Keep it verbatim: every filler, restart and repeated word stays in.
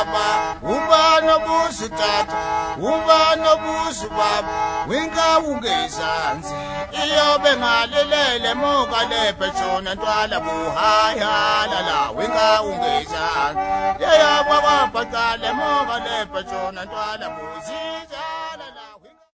baba uba nobusu tata uba nobusu baba winga ungezansi iyobe ngalelele moka lephetshona ntwala buhaya lala winga ungezansi yeya baba baqale moka lephetshona ntwala buziza